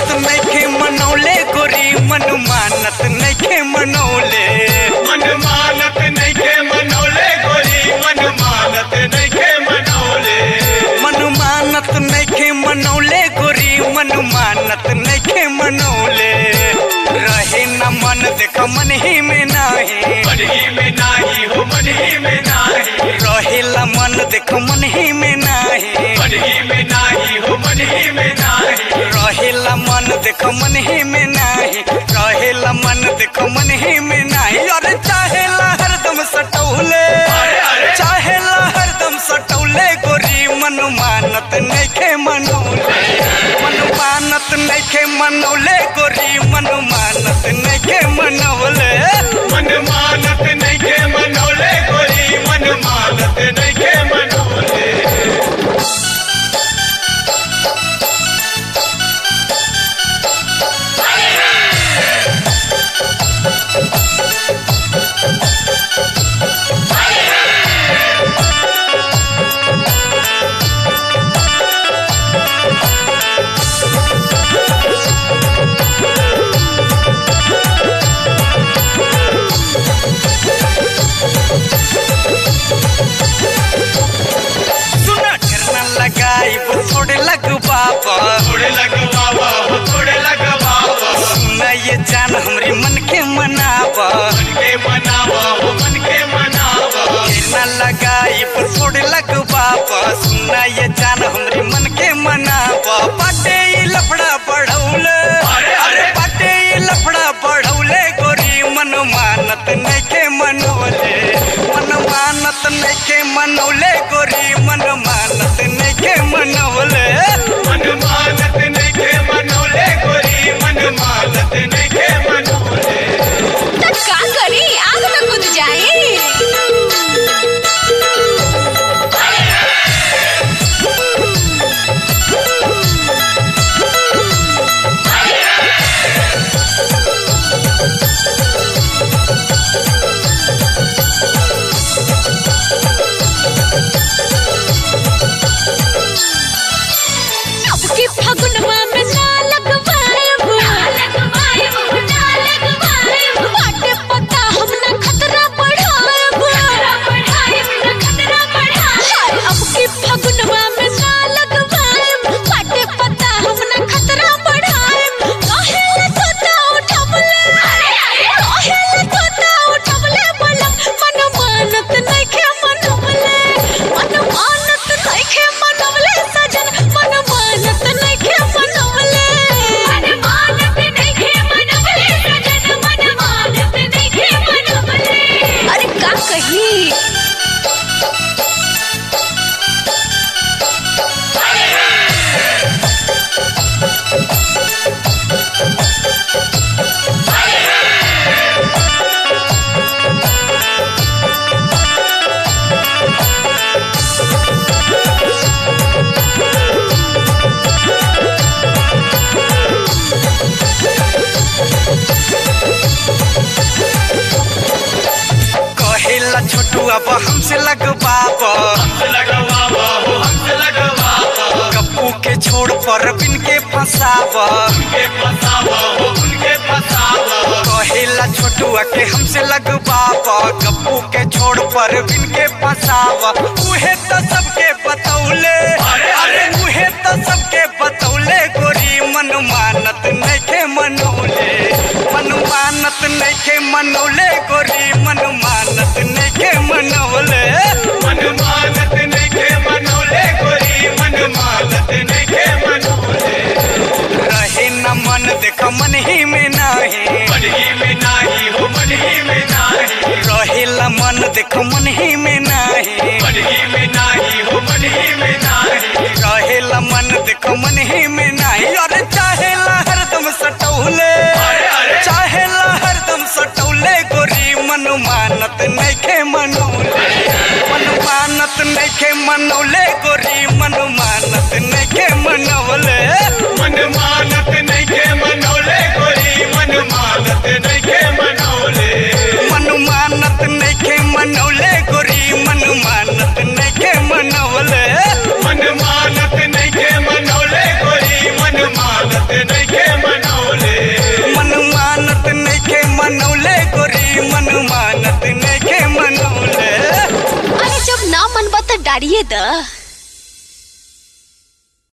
नइखे मनौले गोरी मन मानत नइखे मनौले मन मानत नइखे मनौले गोरी मन मानत नइखे मनौले मन मानत नइखे मनौले गोरी मन मानत नइखे मनौले रहे न मन देख मन ही में नाही हो मन ही में नाही रहेला मन देख मन ही में नाही हो मन ही में नाही रहेला मन देख मन ही में नाही रहेला मन देख मन ही में नाही अरे चाहेला हरदम सटौले चाहेला हरदम सटौले गोरी मन मानत नइखे मनौले मन मानत नइखे मनौले गोरी मन मानत नइखे मनौले मन मानत नइखे मनौले गोरी मन मानत नइखे मनौले थोड़े लग बाबा सुना ये जान हमरी मन के मनावा ना लगाई थोड़े लग बाबा सुना ये जान हमरी मन के मनावा बाटे लफड़ा बढ़ौले अरे बाटे लफड़ा बढ़ौले गोरी मन मानत नइखे मनौले मन मानत नइखे मनौले गोरी मन मानत नइखे मनौले मन मानत नइखे मनौले गोरी मन मानत नइखे मनौले तो का करी आग में कूद जाई फगुनवा में ना लगवाएब बाटे पता हम ना खतरा बढ़ाएब अब की फगुनवा में ना लगवाएब बाटे पता हम ना खतरा बढ़ाएब कहेला तोता उठबले बोलम मन मानत नइखे मनौले मन मानत नइखे मनौले सजन मन मानत नइखे मनौले मन मानत नइखे मनौले सजन मन मानत नइखे मनौले अरे का कही छोटू अब हमसे लगवाबो गप्पू के छोड़ पर बिन के फंसाबो कहेला छोटुआ के हमसे लगवाबो गप्पू के छोड़ पर बिन के फंसाबो उहे तो सबके बतौले अरे उहे तो सबके बतौले गोरी मन मानत नइखे मनौले मन मानत नइखे मनौले गोरी मन मानत नइखे मनौले मन मानत नइखे मनौले गोरी मन मानत नइखे मनौले रहे न मन देख मन ही में नाही हो मन ही में नाही रहेला मन देख मन ही में नाही हो मन ही में नाही रहेला मन देख मन ही में नाही अरे चाहेला हरदम सटौले चाहेला हरदम सटौले गोरी मन मानत नइखे मनौले मन मानत नइखे मनौले गोरी मन मानत नइखे मनौले मन मानत नइखे मनौले गोरी मन मानत नइखे मनौले मन मानत नइखे मनौले गोरी मन मानत नइखे मनौले मन मानत नइखे मनौले गोरी मन मानत मानत नहीं के मनौले। मन मानत नहीं के मनौले गोरी, मन मानत नहीं के मनौले। अरे जब ना मन बता डारिए द।